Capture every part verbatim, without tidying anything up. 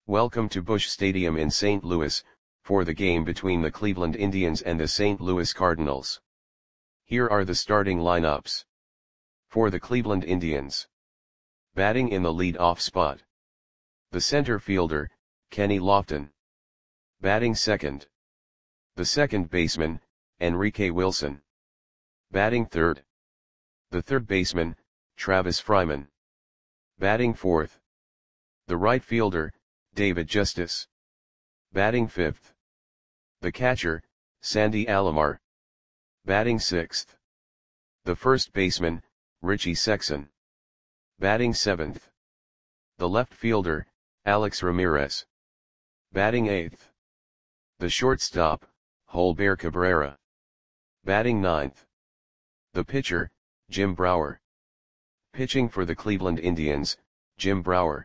Welcome to Busch Stadium in Saint Louis, for the game between the Cleveland Indians and the Saint Louis Cardinals. Here are the starting lineups. For the Cleveland Indians. Batting in the lead-off spot. The center fielder, Kenny Lofton. Batting second. The second baseman, Enrique Wilson. Batting third. The third baseman, Travis Fryman. Batting fourth. The right fielder, David Justice. Batting fifth. The catcher, Sandy Alomar. Batting sixth. The first baseman, Richie Sexson. Batting seventh. The left fielder, Alex Ramirez. Batting eighth. The shortstop, Holber Cabrera. Batting ninth. The pitcher, Jim Brower. Pitching for the Cleveland Indians, Jim Brower.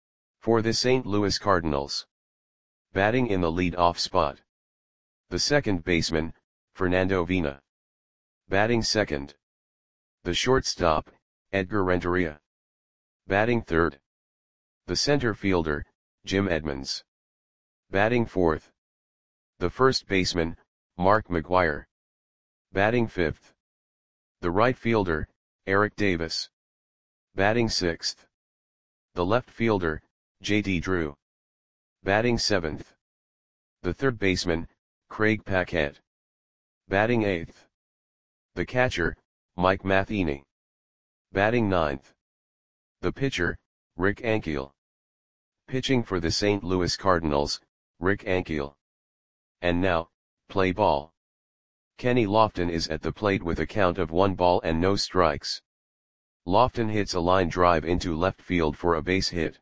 For the Saint Louis Cardinals. Batting in the lead-off spot. The second baseman, Fernando Vina. Batting second. The shortstop, Edgar Renteria. Batting third. The center fielder, Jim Edmonds. Batting fourth. The first baseman, Mark McGwire. Batting fifth. The right fielder, Eric Davis. Batting sixth. The left fielder, J D Drew. Batting seventh. The third baseman, Craig Paquette. Batting eighth. The catcher, Mike Matheny. Batting ninth. The pitcher, Rick Ankiel. Pitching for the Saint Louis Cardinals, Rick Ankiel. And now, play ball. Kenny Lofton is at the plate with a count of one ball and no strikes. Lofton hits a line drive into left field for a base hit.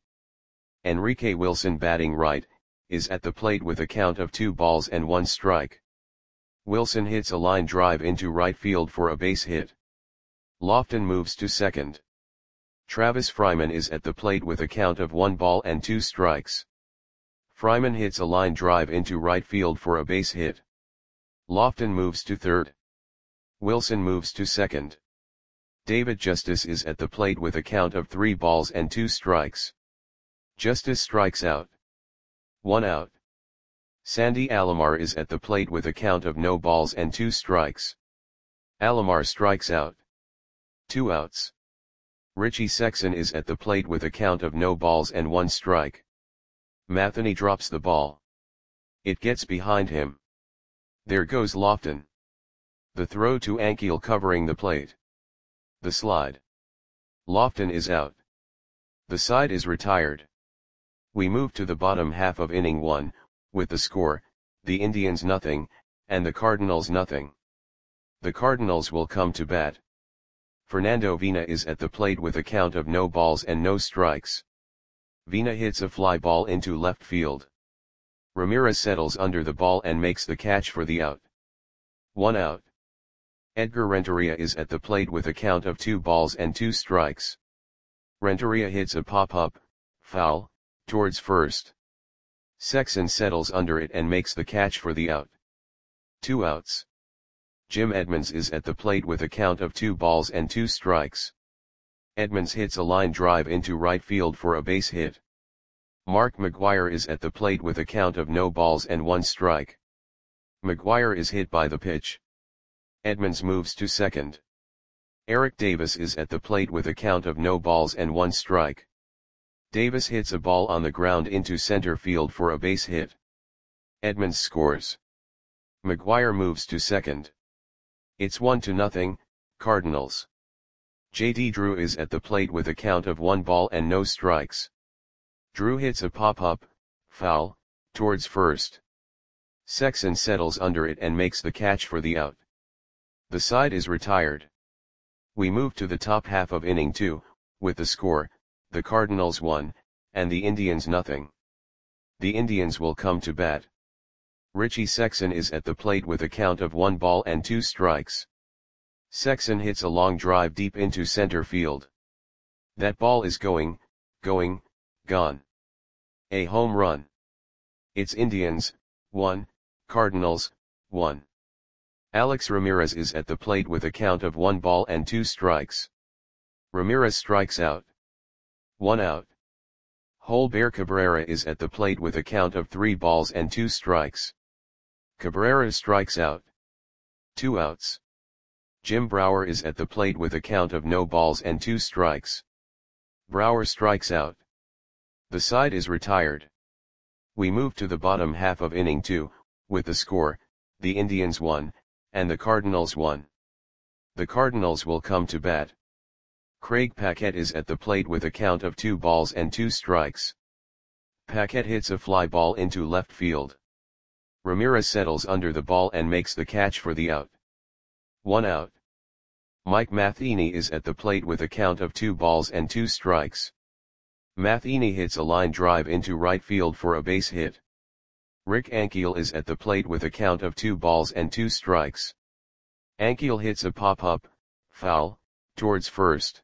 Enrique Wilson, batting right, is at the plate with a count of two balls and one strike. Wilson hits a line drive into right field for a base hit. Lofton moves to second. Travis Fryman is at the plate with a count of one ball and two strikes. Fryman hits a line drive into right field for a base hit. Lofton moves to third. Wilson moves to second. David Justice is at the plate with a count of three balls and two strikes. Justice strikes out. One out. Sandy Alomar is at the plate with a count of no balls and two strikes. Alomar strikes out. Two outs. Richie Sexson is at the plate with a count of no balls and one strike. Matheny drops the ball. It gets behind him. There goes Lofton. The throw to Ankiel covering the plate. The slide. Lofton is out. The side is retired. We move to the bottom half of inning one, with the score, the Indians nothing, and the Cardinals nothing. The Cardinals will come to bat. Fernando Vina is at the plate with a count of no balls and no strikes. Vina hits a fly ball into left field. Ramirez settles under the ball and makes the catch for the out. One out. Edgar Renteria is at the plate with a count of two balls and two strikes. Renteria hits a pop-up, foul, towards first. Sexson settles under it and makes the catch for the out. Two outs. Jim Edmonds is at the plate with a count of two balls and two strikes. Edmonds hits a line drive into right field for a base hit. Mark McGwire is at the plate with a count of no balls and one strike. McGwire is hit by the pitch. Edmonds moves to second. Eric Davis is at the plate with a count of no balls and one strike. Davis hits a ball on the ground into center field for a base hit. Edmonds scores. McGwire moves to second. It's one to nothing, Cardinals. J D Drew is at the plate with a count of one ball and no strikes. Drew hits a pop-up, foul, towards first. Sexson settles under it and makes the catch for the out. The side is retired. We move to the top half of inning two, with the score, the Cardinals one, and the Indians nothing. The Indians will come to bat. Richie Sexson is at the plate with a count of one ball and two strikes. Sexson hits a long drive deep into center field. That ball is going, going, gone. A home run. It's Indians, one, Cardinals, one. Alex Ramirez is at the plate with a count of one ball and two strikes. Ramirez strikes out. One out. Holber Cabrera is at the plate with a count of three balls and two strikes. Cabrera strikes out. Two outs. Jim Brower is at the plate with a count of no balls and two strikes. Brower strikes out. The side is retired. We move to the bottom half of inning two, with the score, the Indians one, and the Cardinals one. The Cardinals will come to bat. Craig Paquette is at the plate with a count of two balls and two strikes. Paquette hits a fly ball into left field. Ramirez settles under the ball and makes the catch for the out. One out. Mike Matheny is at the plate with a count of two balls and two strikes. Matheny hits a line drive into right field for a base hit. Rick Ankiel is at the plate with a count of two balls and two strikes. Ankiel hits a pop-up, foul, towards first.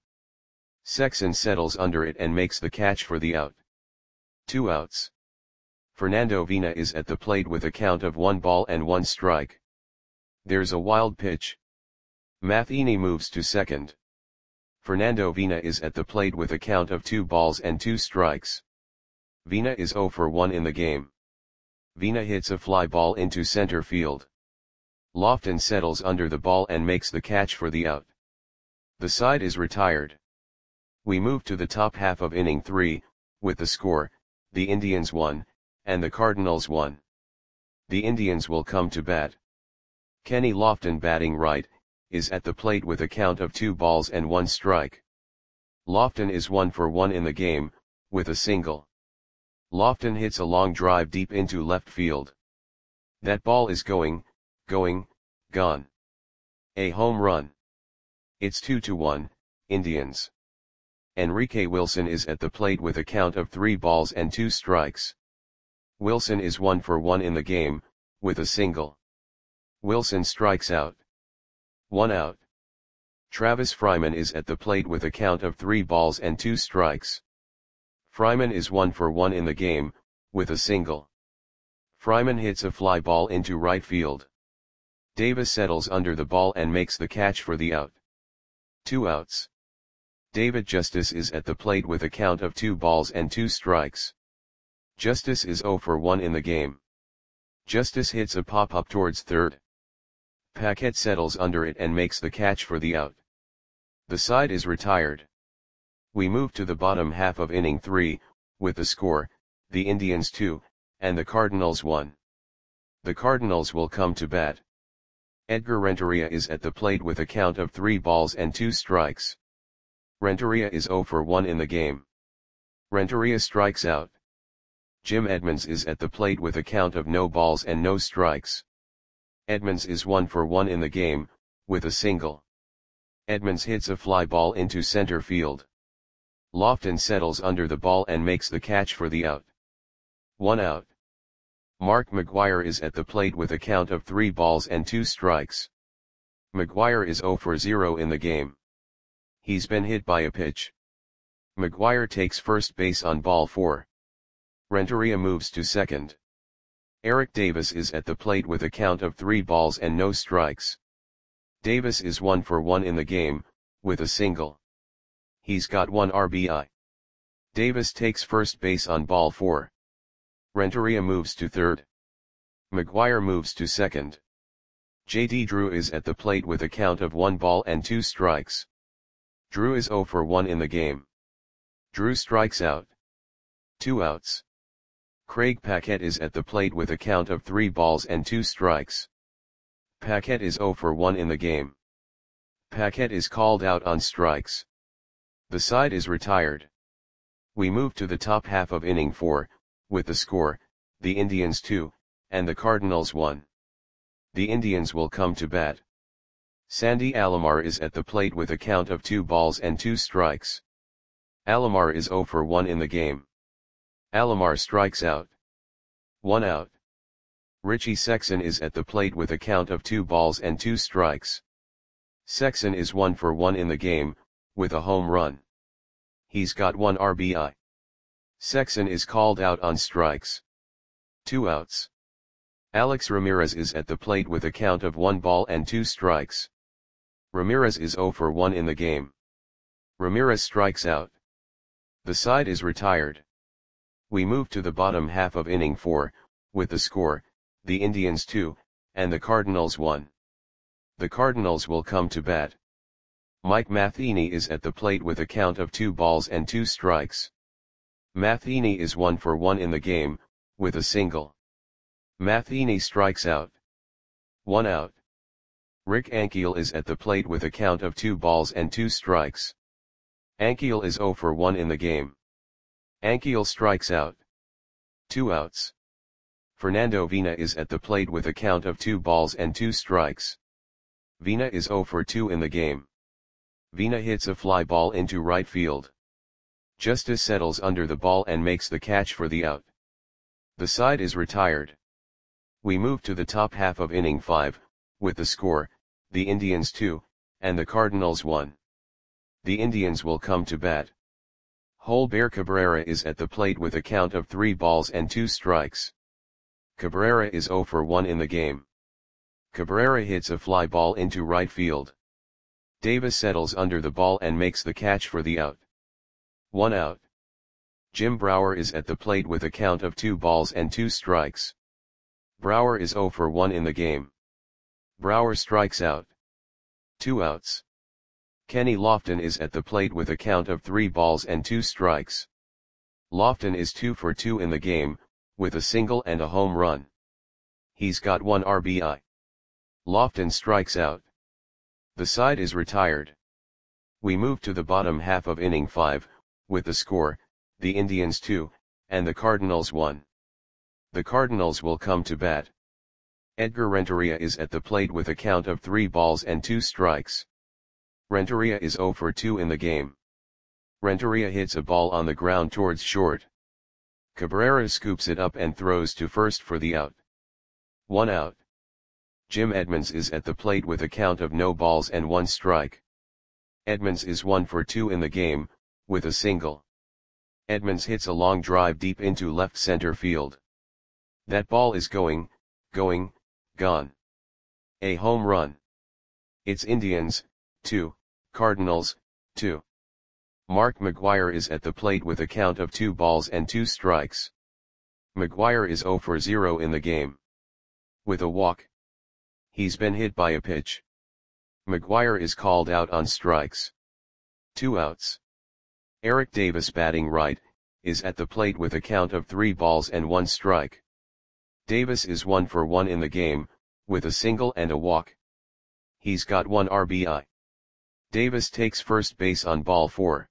Sexson settles under it and makes the catch for the out. Two outs. Fernando Vina is at the plate with a count of one ball and one strike. There's a wild pitch. Matheny moves to second. Fernando Vina is at the plate with a count of two balls and two strikes. Vina is zero for one in the game. Vina hits a fly ball into center field. Lofton settles under the ball and makes the catch for the out. The side is retired. We move to the top half of inning three, with the score, the Indians one, and the Cardinals one. The Indians will come to bat. Kenny Lofton, batting right, is at the plate with a count of two balls and one strike. Lofton is one for one in the game, with a single. Lofton hits a long drive deep into left field. That ball is going, going, gone. A home run. It's two to one, Indians. Enrique Wilson is at the plate with a count of three balls and two strikes. Wilson is one for one in the game, with a single. Wilson strikes out. One out. Travis Fryman is at the plate with a count of three balls and two strikes. Fryman is one for one in the game, with a single. Fryman hits a fly ball into right field. Davis settles under the ball and makes the catch for the out. Two outs. David Justice is at the plate with a count of two balls and two strikes. Justice is zero for one in the game. Justice hits a pop-up towards third. Paquette settles under it and makes the catch for the out. The side is retired. We move to the bottom half of inning three, with the score, the Indians two, and the Cardinals one. The Cardinals will come to bat. Edgar Renteria is at the plate with a count of three balls and two strikes. Renteria is zero for one in the game. Renteria strikes out. Jim Edmonds is at the plate with a count of no balls and no strikes. Edmonds is one for one in the game, with a single. Edmonds hits a fly ball into center field. Lofton settles under the ball and makes the catch for the out. One out. Mark McGwire is at the plate with a count of three balls and two strikes. McGwire is zero for zero in the game. He's been hit by a pitch. McGwire takes first base on ball four. Renteria moves to second. Eric Davis is at the plate with a count of three balls and no strikes. Davis is one for one in the game, with a single. He's got one R B I. Davis takes first base on ball four. Renteria moves to third. McGwire moves to second. J D Drew is at the plate with a count of one ball and two strikes. Drew is zero for one in the game. Drew strikes out. Two outs. Craig Paquette is at the plate with a count of three balls and two strikes. Paquette is zero for one in the game. Paquette is called out on strikes. The side is retired. We move to the top half of inning four, with the score, the Indians two, and the Cardinals one. The Indians will come to bat. Sandy Alomar is at the plate with a count of two balls and two strikes. Alomar is zero for one in the game. Alomar strikes out. One out. Richie Sexson is at the plate with a count of two balls and two strikes. Sexson is one for one in the game, with a home run. He's got one R B I. Sexson is called out on strikes. Two outs. Alex Ramirez is at the plate with a count of one ball and two strikes. Ramirez is zero for one in the game. Ramirez strikes out. The side is retired. We move to the bottom half of inning four, with the score, the Indians two, and the Cardinals one. The Cardinals will come to bat. Mike Matheny is at the plate with a count of two balls and two strikes. Matheny is one for one in the game, with a single. Matheny strikes out. One out. Rick Ankiel is at the plate with a count of two balls and two strikes. Ankiel is zero for one in the game. Ankiel strikes out. Two outs. Fernando Vina is at the plate with a count of two balls and two strikes. Vina is zero for two in the game. Vina hits a fly ball into right field. Justice settles under the ball and makes the catch for the out. The side is retired. We move to the top half of inning five, with the score, the Indians two, and the Cardinals one. The Indians will come to bat. Holber Cabrera is at the plate with a count of three balls and two strikes. Cabrera is zero for one in the game. Cabrera hits a fly ball into right field. Davis settles under the ball and makes the catch for the out. One out. Jim Brower is at the plate with a count of two balls and two strikes. Brower is zero for one in the game. Brower strikes out. Two outs. Kenny Lofton is at the plate with a count of three balls and two strikes. Lofton is two for two in the game, with a single and a home run. He's got one R B I. Lofton strikes out. The side is retired. We move to the bottom half of inning five, with the score, the Indians two, and the Cardinals one. The Cardinals will come to bat. Edgar Renteria is at the plate with a count of three balls and two strikes. Renteria is zero for two in the game. Renteria hits a ball on the ground towards short. Cabrera scoops it up and throws to first for the out. One out. Jim Edmonds is at the plate with a count of no balls and one strike. Edmonds is one for two in the game, with a single. Edmonds hits a long drive deep into left center field. That ball is going, going, gone. A home run. It's Indians, two, Cardinals, two. Mark McGwire is at the plate with a count of two balls and two strikes. McGwire is zero for zero in the game. With a walk. He's been hit by a pitch. McGwire is called out on strikes. Two outs. Eric Davis, batting right, is at the plate with a count of three balls and one strike. Davis is one for one in the game, with a single and a walk. He's got one R B I. Davis takes first base on ball four.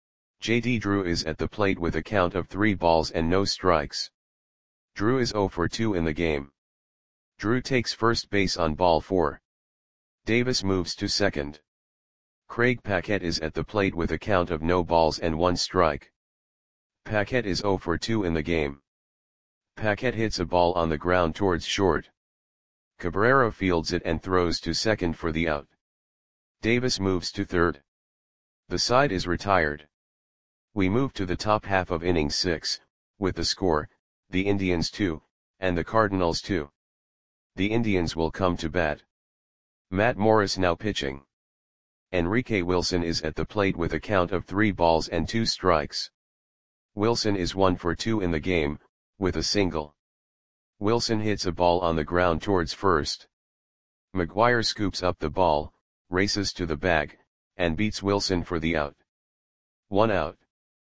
J D Drew is at the plate with a count of three balls and no strikes. Drew is zero for two in the game. Drew takes first base on ball four. Davis moves to second. Craig Paquette is at the plate with a count of no balls and one strike. Paquette is zero for two in the game. Paquette hits a ball on the ground towards short. Cabrera fields it and throws to second for the out. Davis moves to third. The side is retired. We move to the top half of inning six, with the score, the Indians two, and the Cardinals two. The Indians will come to bat. Matt Morris now pitching. Enrique Wilson is at the plate with a count of three balls and two strikes. Wilson is one for two in the game, with a single. Wilson hits a ball on the ground towards first. McGwire scoops up the ball, races to the bag, and beats Wilson for the out. One out.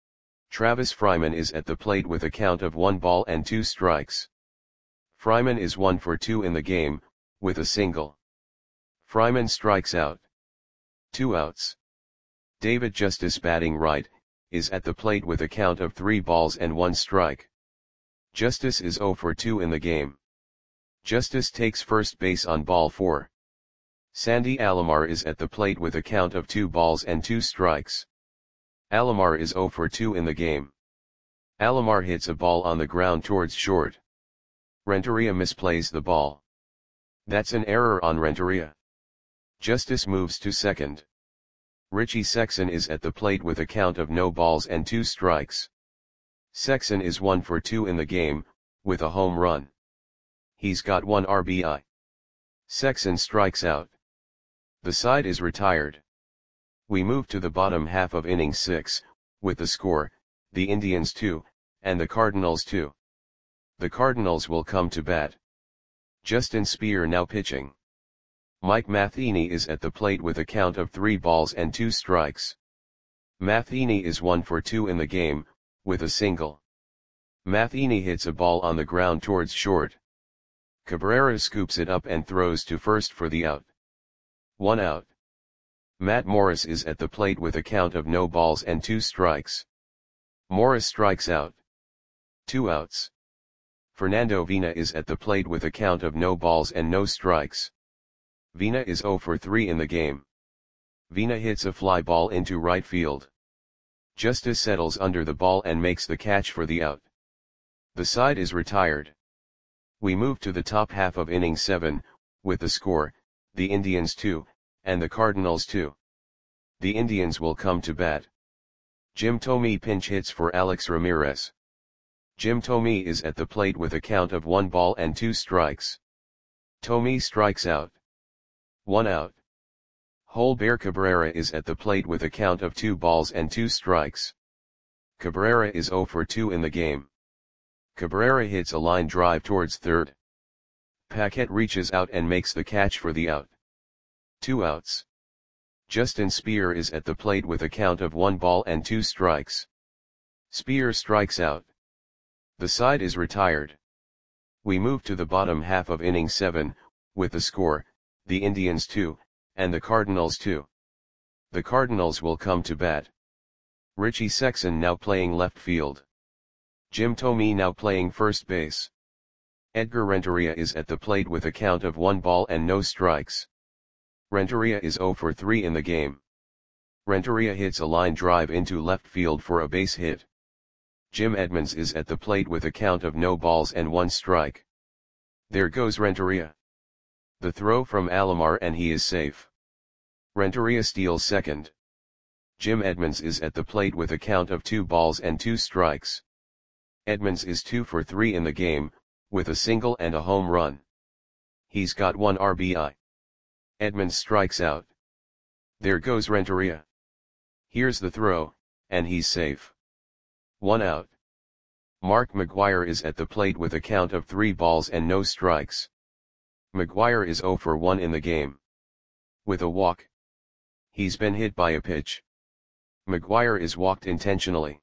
Travis Fryman is at the plate with a count of one ball and two strikes. Fryman is one for two in the game, with a single. Fryman strikes out. Two outs. David Justice, batting right, is at the plate with a count of three balls and one strike. Justice is zero for two in the game. Justice takes first base on ball four. Sandy Alomar is at the plate with a count of two balls and two strikes. Alomar is zero for two in the game. Alomar hits a ball on the ground towards short. Renteria misplays the ball. That's an error on Renteria. Justice moves to second. Richie Sexson is at the plate with a count of no balls and two strikes. Sexson is one for two in the game, with a home run. He's got one R B I. Sexson strikes out. The side is retired. We move to the bottom half of inning six, with the score, the Indians two, and the Cardinals two. The Cardinals will come to bat. Justin Speer now pitching. Mike Matheny is at the plate with a count of three balls and two strikes. Matheny is one for two in the game, with a single. Matheny hits a ball on the ground towards short. Cabrera scoops it up and throws to first for the out. One out. Matt Morris is at the plate with a count of no balls and two strikes. Morris strikes out. Two outs. Fernando Vina is at the plate with a count of no balls and no strikes. Vina is zero for three in the game. Vina hits a fly ball into right field. Justice settles under the ball and makes the catch for the out. The side is retired. We move to the top half of inning seven, with the score, the Indians two, and the Cardinals two. The Indians will come to bat. Jim Thome pinch hits for Alex Ramirez. Jim Thome is at the plate with a count of one ball and two strikes. Thome strikes out. One out. Holber Cabrera is at the plate with a count of two balls and two strikes. Cabrera is zero for two in the game. Cabrera hits a line drive towards third. Paquette reaches out and makes the catch for the out. Two outs. Justin Speer is at the plate with a count of one ball and two strikes. Speer strikes out. The side is retired. We move to the bottom half of inning seven, with the score, the Indians two, and the Cardinals two. The Cardinals will come to bat. Richie Sexson now playing left field. Jim Thome now playing first base. Edgar Renteria is at the plate with a count of one ball and no strikes. Renteria is zero for three in the game. Renteria hits a line drive into left field for a base hit. Jim Edmonds is at the plate with a count of no balls and one strike. There goes Renteria. The throw from Alomar and he is safe. Renteria steals second. Jim Edmonds is at the plate with a count of two balls and two strikes. Edmonds is two for three in the game, with a single and a home run. He's got one R B I. Edmonds strikes out. There goes Renteria. Here's the throw, and he's safe. One out. Mark McGwire is at the plate with a count of three balls and no strikes. McGwire is zero for one in the game. With a walk. He's been hit by a pitch. McGwire is walked intentionally.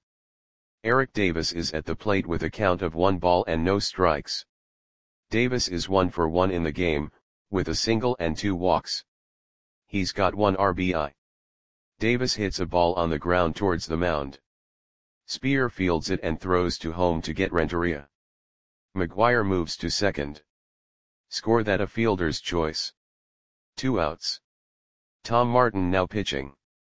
Eric Davis is at the plate with a count of one ball and no strikes. Davis is one for one in the game, with a single and two walks. He's got one R B I. Davis hits a ball on the ground towards the mound. Speer fields it and throws to home to get Renteria. McGwire moves to second. Score that a fielder's choice. Two outs. Tom Martin now pitching.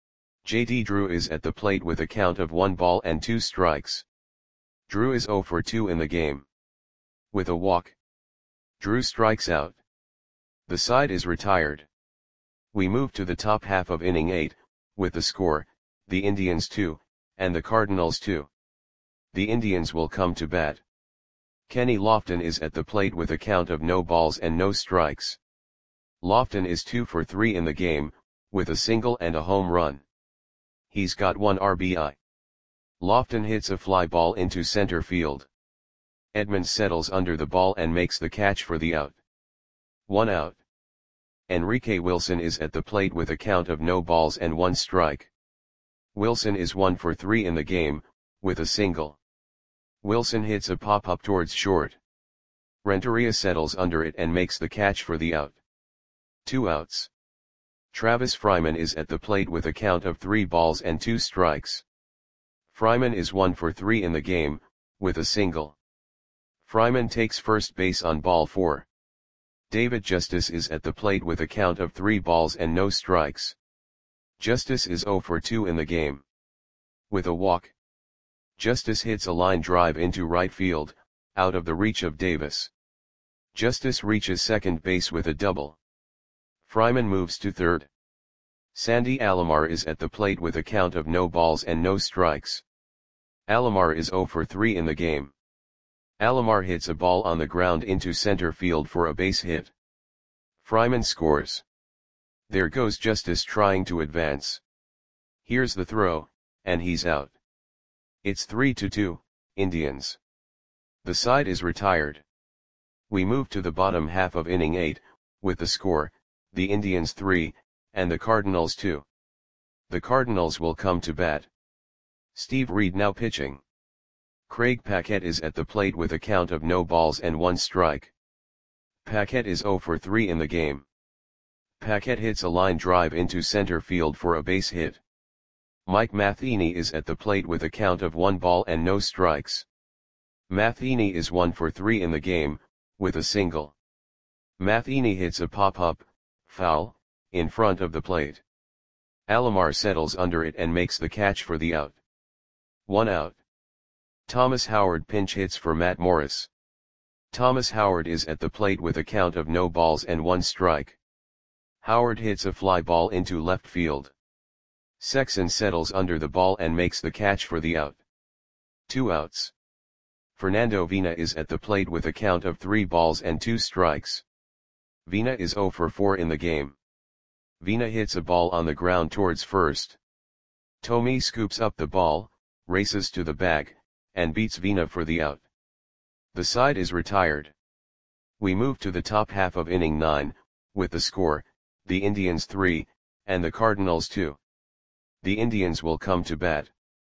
J D Drew is at the plate with a count of one ball and two strikes. Drew is zero for two in the game. With a walk. Drew strikes out. The side is retired. We move to the top half of inning eight, with the score, the Indians two, and the Cardinals two. The Indians will come to bat. Kenny Lofton is at the plate with a count of no balls and no strikes. Lofton is two for three in the game, with a single and a home run. He's got one R B I. Lofton hits a fly ball into center field. Edmonds settles under the ball and makes the catch for the out. One out. Enrique Wilson is at the plate with a count of no balls and one strike. Wilson is one for three in the game, with a single. Wilson hits a pop-up towards short. Renteria settles under it and makes the catch for the out. Two outs. Travis Fryman is at the plate with a count of three balls and two strikes. Fryman is one for three in the game, with a single. Fryman takes first base on ball four. David Justice is at the plate with a count of three balls and no strikes. Justice is zero for two in the game. With a walk. Justice hits a line drive into right field, out of the reach of Davis. Justice reaches second base with a double. Fryman moves to third. Sandy Alomar is at the plate with a count of no balls and no strikes. Alomar is zero for three in the game. Alomar hits a ball on the ground into center field for a base hit. Fryman scores. There goes Justice trying to advance. Here's the throw, and he's out. It's three to two, Indians. The side is retired. We move to the bottom half of inning eight, with the score, the Indians three, and the Cardinals two. The Cardinals will come to bat. Steve Reed now pitching. Craig Paquette is at the plate with a count of no balls and one strike. Paquette is zero for three in the game. Paquette hits a line drive into center field for a base hit. Mike Matheny is at the plate with a count of one ball and no strikes. Matheny is one for three in the game, with a single. Matheny hits a pop-up, foul, in front of the plate. Alomar settles under it and makes the catch for the out. One out. Thomas Howard pinch hits for Matt Morris. Thomas Howard is at the plate with a count of no balls and one strike. Howard hits a fly ball into left field. Sexson settles under the ball and makes the catch for the out. Two outs. Fernando Vina is at the plate with a count of three balls and two strikes. Vina is zero for four in the game. Vina hits a ball on the ground towards first. Tommy scoops up the ball, races to the bag, and beats Vina for the out. The side is retired. We move to the top half of inning nine, with the score, the Indians three, and the Cardinals two. The Indians will come to bat.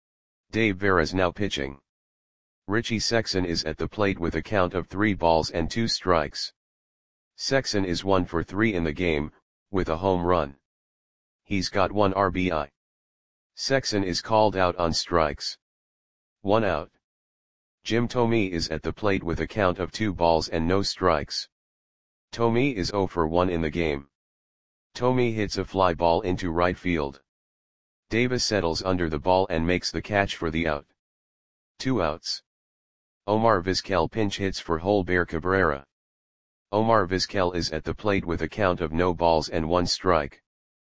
Dave Veras now pitching. Richie Sexson is at the plate with a count of three balls and two strikes. Sexson is one for three in the game, with a home run. He's got one R B I. Sexson is called out on strikes. One out. Jim Thome is at the plate with a count of two balls and no strikes. Thome is zero for one in the game. Thome hits a fly ball into right field. Davis settles under the ball and makes the catch for the out. Two outs. Omar Vizquel pinch hits for Holber Cabrera. Omar Vizquel is at the plate with a count of no balls and one strike.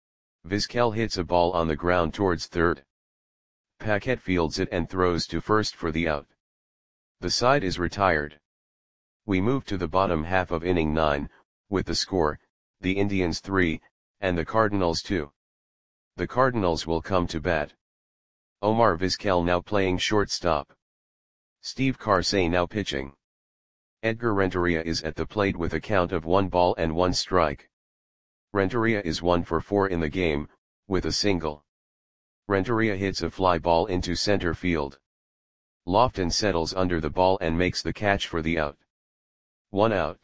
Vizquel hits a ball on the ground towards third. Paquette fields it and throws to first for the out. The side is retired. We move to the bottom half of inning nine, with the score, the Indians three, and the Cardinals two. The Cardinals will come to bat. Omar Vizquel now playing shortstop. Steve Carsey now pitching. Edgar Renteria is at the plate with a count of one ball and one strike. Renteria is one for four in the game, with a single. Renteria hits a fly ball into center field. Lofton settles under the ball and makes the catch for the out. One out.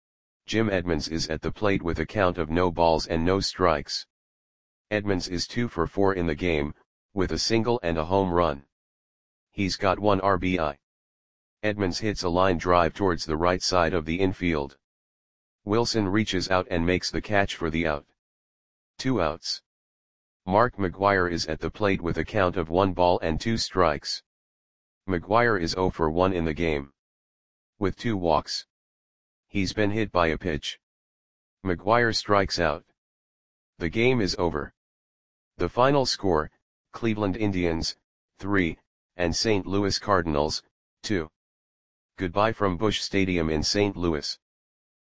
Jim Edmonds is at the plate with a count of no balls and no strikes. Edmonds is two for four in the game, with a single and a home run. He's got one R B I. Edmonds hits a line drive towards the right side of the infield. Wilson reaches out and makes the catch for the out. Two outs. Mark McGuire is at the plate with a count of one ball and two strikes. McGuire is zero for one in the game. With two walks. He's been hit by a pitch. McGuire strikes out. The game is over. The final score, Cleveland Indians, three, and Saint Louis Cardinals, two. Goodbye from Busch Stadium in Saint Louis.